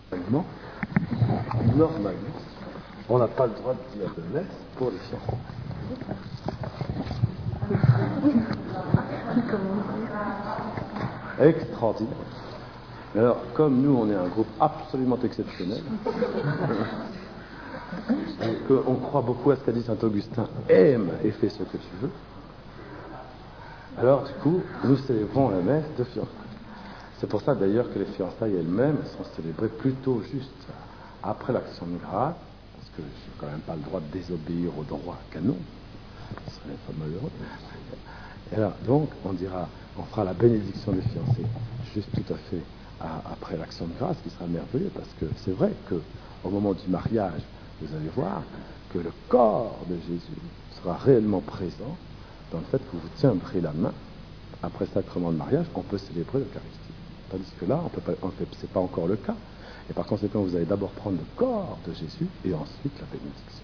Normalement, on n'a pas le droit de dire de messe pour les fiancés. Extraordinaire. Alors, comme nous, on est un groupe absolument exceptionnel, et qu'on croit beaucoup à ce qu'a dit saint Augustin, aime et fais ce que tu veux, alors du coup, nous célébrons la messe de fiançailles. C'est pour ça d'ailleurs que les fiançailles elles-mêmes sont célébrées plutôt juste après l'action de grâce, parce que je n'ai quand même pas le droit de désobéir au droit canon, ce serait pas malheureux. Et alors, donc, on fera la bénédiction des fiancés juste tout à fait après l'action de grâce, qui sera merveilleux, parce que c'est vrai qu'au moment du mariage, vous allez voir que le corps de Jésus sera réellement présent dans le fait que vous tiendrez la main. Après le sacrement de mariage, on peut célébrer l'Eucharistie. Tandis que là, c'est pas encore le cas. Et par conséquent, vous allez d'abord prendre le corps de Jésus et ensuite la bénédiction.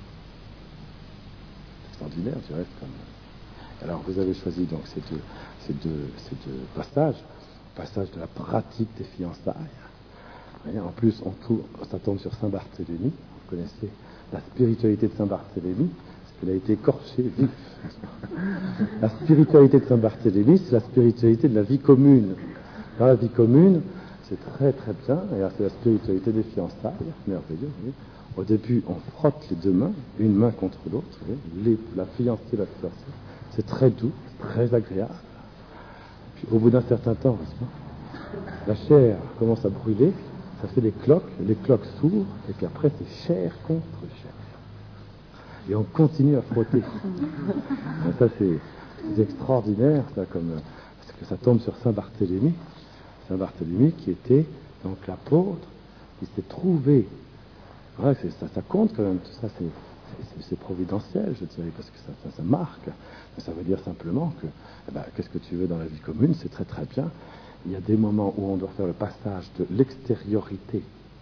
C'est extraordinaire, du reste. Alors, vous avez choisi donc ces deux passages, le passage de la pratique des fiançailles. Et en plus, ça tombe sur Saint Barthélemy. Vous connaissez la spiritualité de Saint Barthélemy, parce qu'il a été écorché vif. La spiritualité de Saint Barthélemy, c'est la spiritualité de la vie commune. Dans la vie commune, c'est très très bien, et là, c'est la spiritualité des fiançailles, merveilleux. Oui. Au début, on frotte les deux mains, une main contre l'autre, la fiancée, la fiancée. C'est très doux, très agréable. Puis au bout d'un certain temps, la chair commence à brûler, ça fait les cloques s'ouvrent, et puis après c'est chair contre chair. Et on continue à frotter. Et ça c'est extraordinaire, ça, parce que ça tombe sur Saint Barthélemy qui était donc l'apôtre, qui s'est trouvé. Ouais, ça compte quand même, tout ça c'est providentiel, je dirais, parce que ça marque. Mais ça veut dire simplement que, qu'est-ce que tu veux dans la vie commune, c'est très très bien. Il y a des moments où on doit faire le passage de l'extériorité,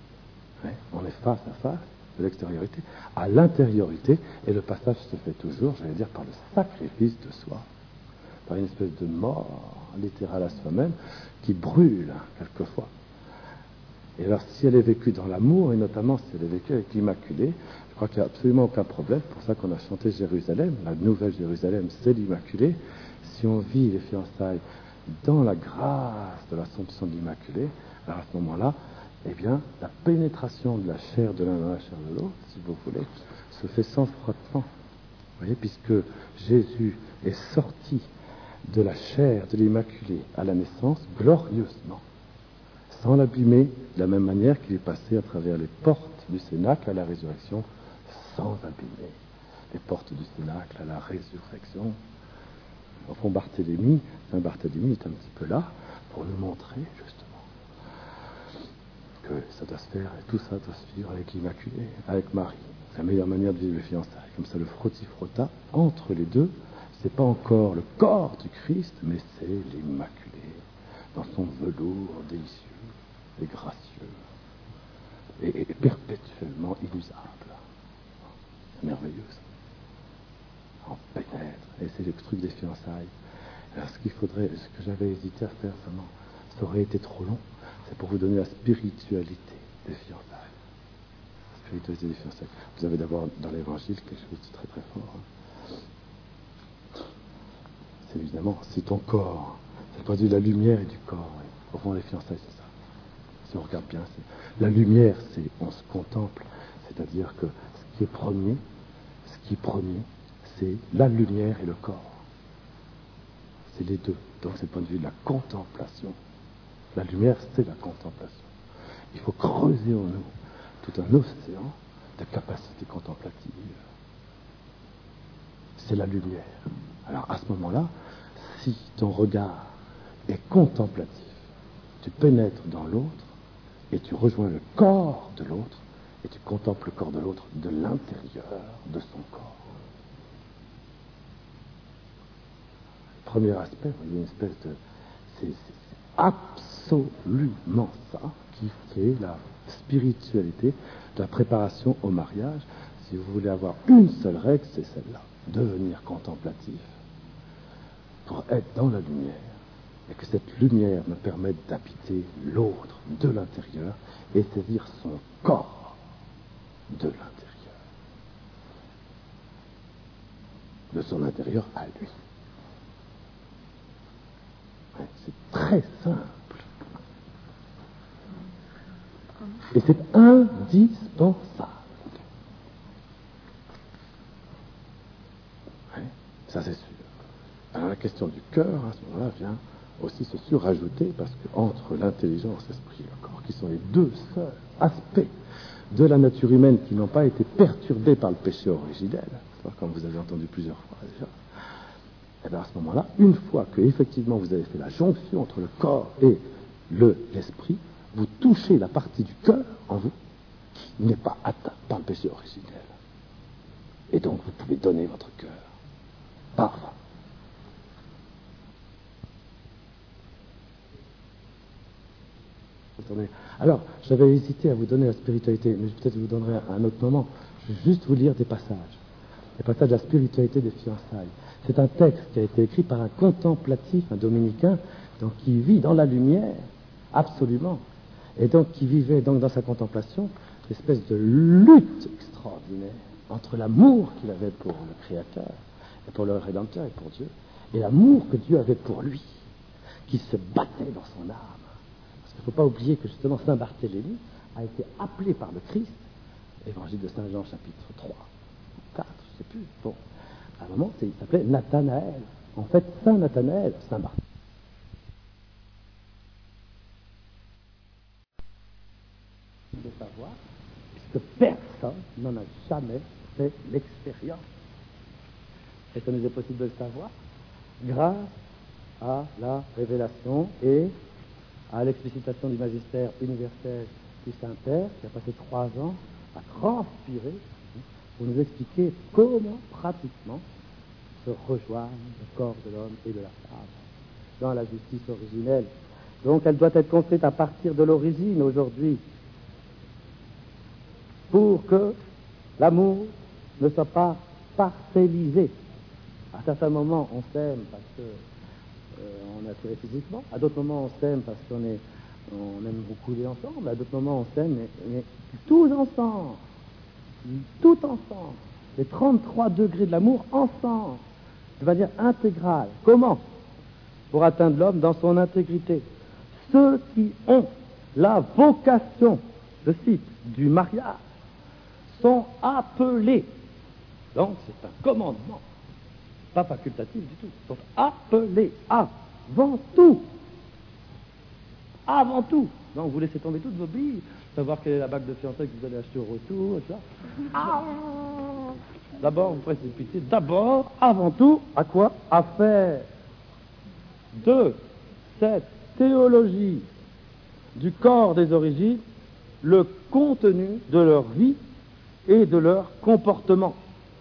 on est face à face, de l'extériorité à l'intériorité, et le passage se fait toujours, j'allais dire, par le sacrifice de soi, par une espèce de mort littérale à soi-même qui brûle quelquefois. Et alors, si elle est vécue dans l'amour, et notamment si elle est vécue avec l'Immaculée, je crois qu'il n'y a absolument aucun problème. C'est pour ça qu'on a chanté Jérusalem. La nouvelle Jérusalem, c'est l'Immaculée. Si on vit les fiançailles dans la grâce de l'Assomption de l'Immaculée, alors à ce moment-là, eh bien, la pénétration de la chair de l'un dans la chair de l'autre, si vous voulez, se fait sans frottement. Vous voyez, puisque Jésus est sorti de la chair de l'Immaculée à la naissance glorieusement, sans l'abîmer, de la même manière qu'il est passé à travers les portes du Cénacle à la résurrection, sans abîmer les portes du Cénacle à la résurrection. Au fond, Saint Barthélemy est un petit peu là pour nous montrer justement que ça doit se faire, et tout ça doit se vivre avec l'Immaculée, avec Marie. C'est la meilleure manière de vivre les fiançailles. Comme ça, le frotti-frotta entre les deux, c'est pas encore le corps du Christ, mais c'est l'Immaculée, dans son velours délicieux et gracieux, et perpétuellement inusable. C'est merveilleux, ça. On pénètre, et c'est le truc des fiançailles. Alors, ce que j'avais hésité à faire, ça aurait été trop long, c'est pour vous donner la spiritualité des fiançailles. La spiritualité des fiançailles. Vous avez d'abord dans l'Évangile quelque chose de très très fort. C'est évidemment, c'est ton corps. C'est pas de la lumière et du corps. Oui. Au fond, les fiançailles, c'est ça. Si on regarde bien, la lumière, on se contemple. C'est-à-dire que ce qui est premier, c'est la lumière et le corps. C'est les deux. Donc c'est le point de vue de la contemplation. La lumière, c'est la contemplation. Il faut creuser en nous tout un océan de capacités contemplatives. C'est la lumière. Alors à ce moment-là, si ton regard est contemplatif, tu pénètres dans l'autre et tu rejoins le corps de l'autre et tu contemples le corps de l'autre de l'intérieur de son corps. Premier aspect, vous voyez, une espèce de... C'est absolument ça qui fait la spiritualité de la préparation au mariage. Si vous voulez avoir une seule règle, c'est celle-là. Devenir contemplatif pour être dans la lumière et que cette lumière me permette d'habiter l'autre de l'intérieur et saisir son corps de l'intérieur, de son intérieur à lui. Ouais, c'est très simple. Et c'est indispensable. Ouais, ça c'est sûr. Alors la question du cœur, à ce moment-là, vient aussi se surajouter, parce que entre l'intelligence, l'esprit et le corps, qui sont les deux seuls aspects de la nature humaine qui n'ont pas été perturbés par le péché originel, comme vous avez entendu plusieurs fois déjà, et bien à ce moment-là, une fois que effectivement vous avez fait la jonction entre le corps et l'esprit, vous touchez la partie du cœur en vous qui n'est pas atteinte par le péché originel. Et donc vous pouvez donner votre cœur. Parfait. Alors, j'avais hésité à vous donner la spiritualité, mais peut-être je vous donnerai à un autre moment. Je vais juste vous lire des passages de la spiritualité des fiançailles. C'est un texte qui a été écrit par un contemplatif, un dominicain, donc qui vit dans la lumière, absolument, et donc qui vivait donc dans sa contemplation une espèce de lutte extraordinaire entre l'amour qu'il avait pour le Créateur, et pour le Rédempteur, et pour Dieu, et l'amour que Dieu avait pour lui, qui se battait dans son âme. Il ne faut pas oublier que justement Saint Barthélemy a été appelé par le Christ, Évangile de Saint Jean chapitre 3, 4, je ne sais plus. Bon, à un moment, il s'appelait Nathanaël. En fait, Saint Nathanaël, Saint Barthélemy. De savoir, puisque personne n'en a jamais fait l'expérience. Et ça nous est possible de le savoir grâce à la révélation et à l'explicitation du magistère universel du Saint-Père, qui a passé 3 ans à transpirer pour nous expliquer comment, pratiquement, se rejoignent le corps de l'homme et de la femme dans la justice originelle. Donc, elle doit être construite à partir de l'origine aujourd'hui, pour que l'amour ne soit pas parcellisé. À certains moments, on s'aime parce que on est attiré physiquement. À d'autres moments, on s'aime parce qu'on aime beaucoup les ensemble. À d'autres moments, on s'aime, mais tous ensemble. Tout ensemble. Les 33 degrés de l'amour ensemble. De manière intégrale. Comment? Pour atteindre l'homme dans son intégrité. Ceux qui ont la vocation, je cite, du mariage, sont appelés. Donc, c'est un commandement. Pas facultatif du tout, sont appelés avant tout. Avant tout. Non, vous laissez tomber toutes vos billes, savoir quelle est la bague de fiançailles que vous allez acheter au retour, et ça. D'abord, vous précipitez, d'abord, avant tout, à quoi? À faire de cette théologie du corps des origines le contenu de leur vie et de leur comportement.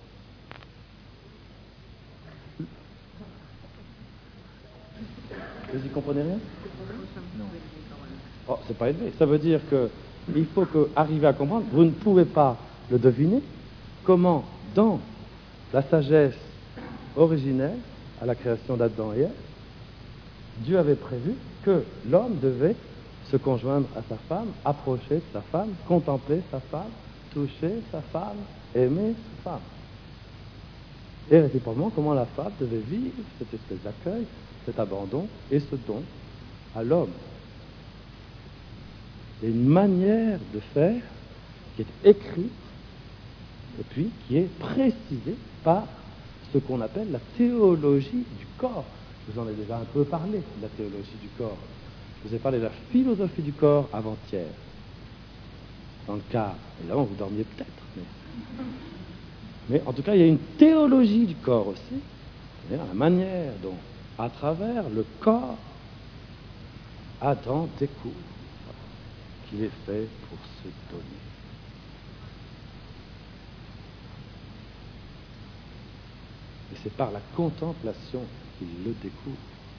Vous y comprenez rien? Non. Oh, c'est pas élevé. Ça veut dire que il faut arriver à comprendre. Vous ne pouvez pas le deviner comment, dans la sagesse originelle, à la création d'Adam et Ève, Dieu avait prévu que l'homme devait se conjoindre à sa femme, approcher de sa femme, contempler sa femme, toucher sa femme, aimer sa femme. Et réciproquement, comment la femme devait vivre cette espèce d'accueil, cet abandon et ce don à l'homme. Il y a une manière de faire qui est écrite et puis qui est précisée par ce qu'on appelle la théologie du corps. Je vous en ai déjà un peu parlé de la théologie du corps. Je vous ai parlé de la philosophie du corps avant-hier. Dans le cas, évidemment, vous dormiez peut-être, mais en tout cas, il y a une théologie du corps aussi, c'est-à-dire la manière dont, à travers le corps, Adam découvre qu'il est fait pour se donner. Et c'est par la contemplation qu'il le découvre.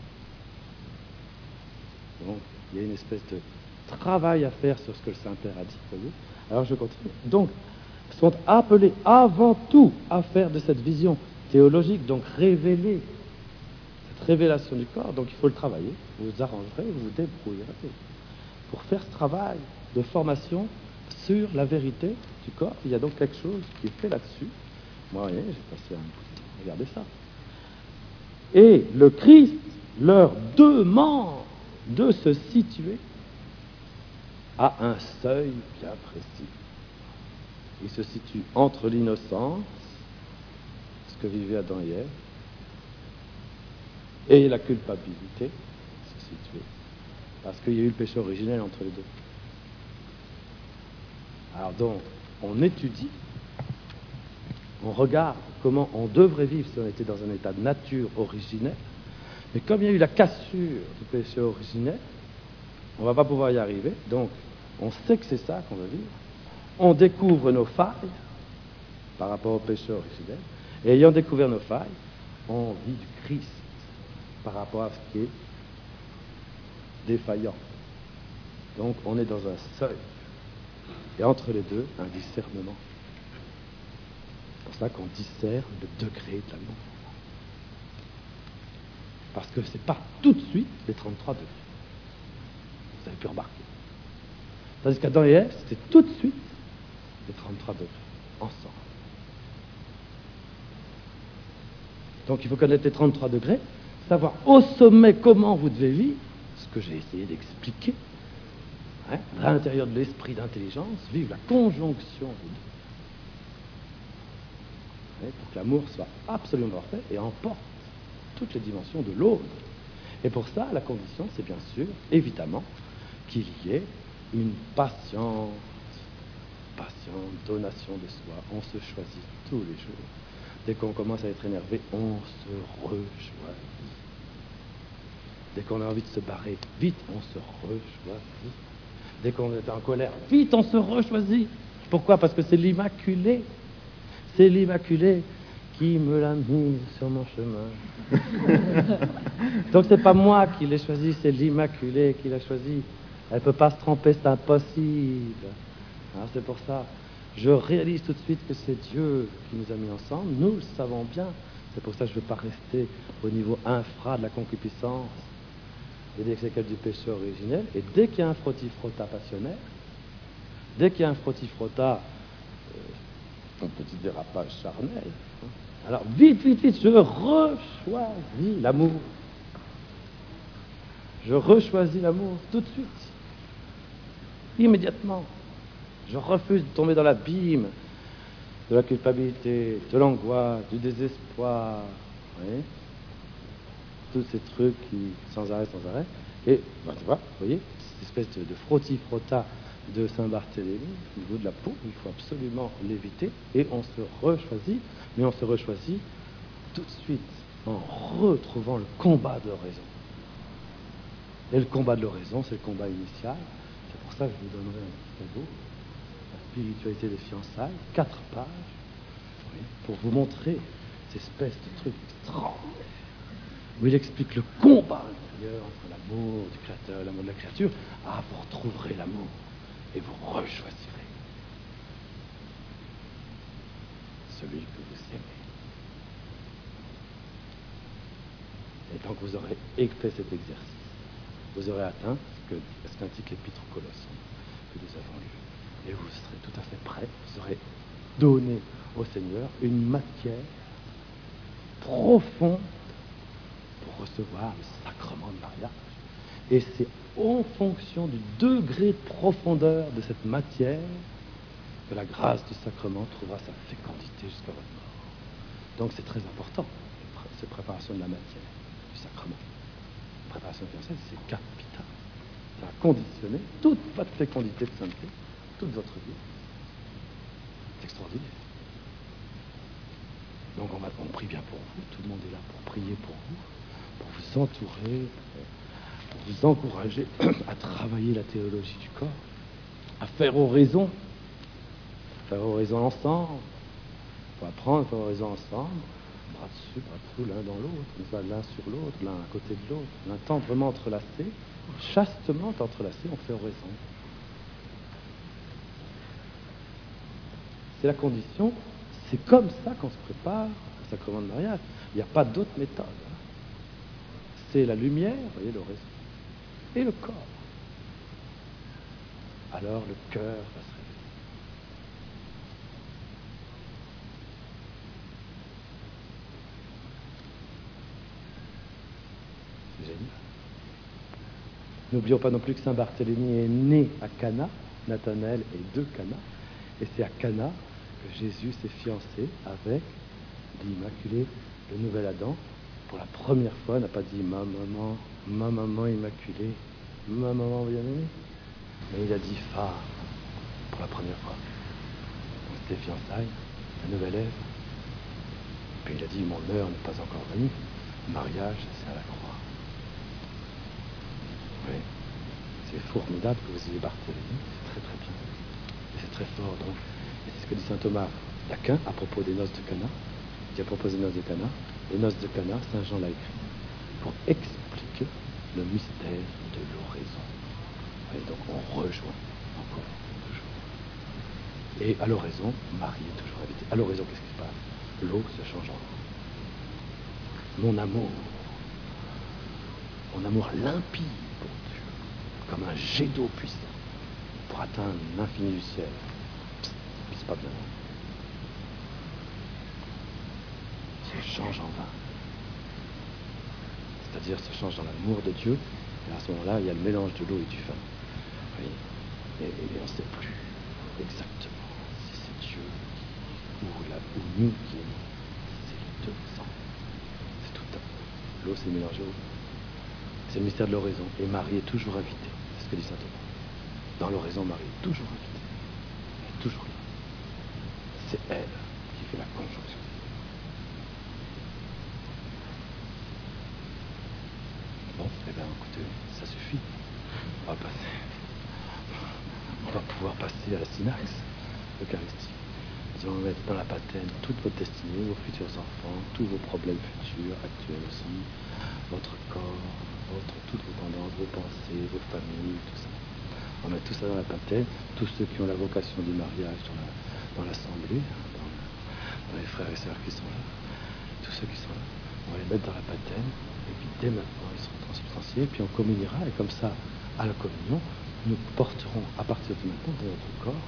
Donc, il y a une espèce de travail à faire sur ce que le Saint-Père a dit, voyez. Alors, je continue. Donc, sont appelés avant tout à faire de cette vision théologique, donc révélée, cette révélation du corps, donc il faut le travailler. Vous vous arrangerez, vous vous débrouillerez pour faire ce travail de formation sur la vérité du corps. Il y a donc quelque chose qui est fait là-dessus. Moi, voyez, j'ai passé un bout de temps. Regardez ça. Et le Christ leur demande de se situer à un seuil bien précis. Il se situe entre l'innocence, ce que vivaient Adam et Ève, et la culpabilité, se situer, parce qu'il y a eu le péché originel entre les deux. Alors donc, on étudie, on regarde comment on devrait vivre si on était dans un état de nature originelle, mais comme il y a eu la cassure du péché originel, on ne va pas pouvoir y arriver, donc on sait que c'est ça qu'on veut vivre, on découvre nos failles par rapport au péché originel, et ayant découvert nos failles, on vit du Christ par rapport à ce qui est défaillant. Donc on est dans un seuil, et entre les deux, un discernement. C'est pour ça qu'on discerne le degré de l'amour. Parce que c'est pas tout de suite les 33 degrés. Vous avez pu remarquer. Tandis qu'Adam et Ève, c'était tout de suite les 33 degrés, ensemble. Donc il faut connaître les 33 degrés, savoir au sommet comment vous devez vivre, ce que j'ai essayé d'expliquer, à l'intérieur de l'esprit d'intelligence, vivre la conjonction des deux. Pour que l'amour soit absolument parfait et emporte toutes les dimensions de l'autre. Et pour ça, la condition, c'est bien sûr, évidemment, qu'il y ait une patiente donation de soi. On se choisit tous les jours. Dès qu'on commence à être énervé, on se rechoisit. Dès qu'on a envie de se barrer, vite, on se rechoisit. Dès qu'on est en colère, vite, on se rechoisit. Pourquoi? Parce que c'est l'Immaculée. C'est l'Immaculée qui me l'a mise sur mon chemin. Donc c'est pas moi qui l'ai choisi, c'est l'Immaculée qui l'a choisi. Elle ne peut pas se tromper, c'est impossible. Alors c'est pour ça, je réalise tout de suite que c'est Dieu qui nous a mis ensemble. Nous le savons bien. C'est pour ça que je ne veux pas rester au niveau infra de la concupiscence et des séquelles du péché originel. Et dès qu'il y a un frotti-frotta passionnel, dès qu'il y a un frotti-frotta, un petit dérapage charnel, alors vite, je rechoisis l'amour. Je rechoisis l'amour tout de suite, immédiatement. Je refuse de tomber dans l'abîme de la culpabilité, de l'angoisse, du désespoir, tous ces trucs qui, sans arrêt. Et, ben, tu vois, vous voyez, cette espèce de frotti-frotta de Saint-Barthélemy, au niveau de la peau, il faut absolument l'éviter, et on se rechoisit, mais on se rechoisit tout de suite en retrouvant le combat de l'oraison. Et le combat de l'oraison, c'est le combat initial. C'est pour ça que je vous donnerai un petit cadeau, la spiritualité des fiançailles, 4 pages, pour vous montrer cette espèce de truc extraordinaire, où il explique le combat intérieur entre l'amour du Créateur et l'amour de la créature. Ah, vous retrouverez l'amour et vous rechoisirez celui que vous aimez. Et donc vous aurez fait cet exercice. Vous aurez atteint ce qu'indique l'Épître aux Colossiens que nous avons lu. Et vous serez tout à fait prêts. Vous aurez donné au Seigneur une matière profonde pour recevoir le sacrement de mariage. Et c'est en fonction du degré de profondeur de cette matière que la grâce du sacrement trouvera sa fécondité jusqu'à votre mort. Donc c'est très important, cette préparation de la matière, du sacrement. La préparation de fiançailles, c'est capital. Ça va conditionner toute votre fécondité de sainteté, toute votre vie. C'est extraordinaire. Donc on prie bien pour vous, tout le monde est là pour prier pour vous entourer, pour vous encourager à travailler la théologie du corps, à faire oraison ensemble, pour apprendre à faire oraison ensemble, bras dessus, bras dessous, l'un dans l'autre, comme ça, l'un sur l'autre, l'un à côté de l'autre, l'un tendrement entrelacé, chastement entrelacé, on fait oraison. C'est la condition, c'est comme ça qu'on se prépare au sacrement de mariage. Il n'y a pas d'autre méthode. c'est la lumière, vous voyez, l'oraison, et le corps. Alors le cœur va se réveiller. C'est génial. N'oublions pas non plus que Saint Barthélemy est né à Cana, Nathanaël est de Cana, et c'est à Cana que Jésus s'est fiancé avec l'Immaculée, le nouvel Adam. Pour la première fois, n'a pas dit ma maman immaculée, ma maman bien-aimée, mais il a dit Fa pour la première fois. Donc c'était fiançailles, la nouvelle Ève. Puis il a dit mon heure n'est pas encore venue. Mariage, c'est à la croix. Oui, c'est formidable que vous ayez Barthélemy, c'est très très bien. Et c'est très fort donc. Et c'est ce que dit saint Thomas d'Aquin à propos des noces de Cana. Il dit à propos des noces de Cana, les noces de Cana, saint Jean l'a écrit, pour expliquer le mystère de l'oraison. Et donc on rejoint encore, toujours. Et à l'oraison, Marie est toujours invitée. À l'oraison, qu'est-ce qui se passe? L'eau se change en eau. Mon amour limpide pour Dieu, comme un jet d'eau puissant, pour atteindre l'infini du ciel. C'est pas bien. Se change en vin. C'est-à-dire se change dans l'amour de Dieu. Et à ce moment-là, il y a le mélange de l'eau et du vin. Oui. Et on ne sait plus exactement si c'est Dieu ou nous qui aimons. C'est les deux ensemble. C'est tout un. L'eau s'est mélangée au vin. C'est le mystère de l'oraison. Et Marie est toujours invitée. C'est ce que dit saint Thomas. Dans l'oraison, Marie est toujours invitée. Elle est toujours là. C'est elle qui fait la conjonction. Bon, eh bien, écoutez, ça suffit. On va pouvoir passer à la synaxe, l'Eucharistie. Nous allons mettre dans la patène toute votre destinée, vos futurs enfants, tous vos problèmes futurs, actuels aussi, votre corps, toutes vos tendances, vos pensées, vos familles, tout ça. On met tout ça dans la patène, tous ceux qui ont la vocation du mariage dans l'assemblée, dans les frères et sœurs qui sont là, tous ceux qui sont là, on va les mettre dans la patène, et puis dès maintenant ils seront transubstantiés, puis on communiera, et comme ça, à la communion, nous porterons à partir de maintenant dans notre corps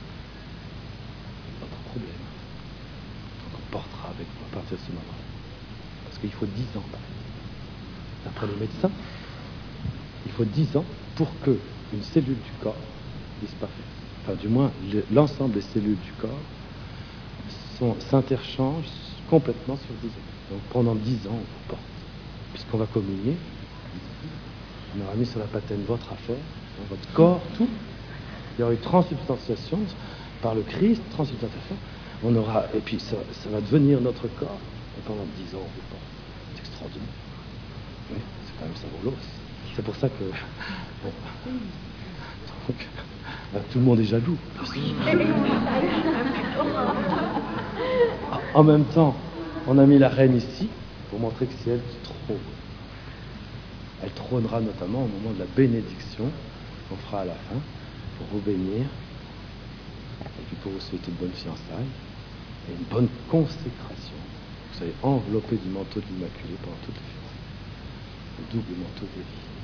notre problème. Donc on portera avec nous à partir de ce moment. Parce qu'il faut 10 ans, d'après les médecins, il faut 10 ans pour que une cellule du corps disparaisse. Enfin, du moins, l'ensemble des cellules du corps s'interchangent complètement sur 10 ans. Donc pendant 10 ans, on vous porte. Puisqu'on va communier, on aura mis sur la patène votre affaire, votre corps, tout. Il y aura eu transubstantiation par le Christ, transubstantiation. On aura, et puis ça va devenir notre corps. Et pendant 10 ans, on vous porte. C'est extraordinaire. Oui, c'est quand même savoureuse. C'est pour ça que bon, donc, tout le monde est jaloux. En même temps, on a mis la reine ici pour montrer que c'est elle qui trône. Elle trônera notamment au moment de la bénédiction qu'on fera à la fin pour vous bénir et puis pour vous souhaiter de bonnes fiançailles et une bonne consécration. Vous soyez enveloppés du manteau de l'Immaculée pendant toutes les fiançailles. Le double manteau des vies.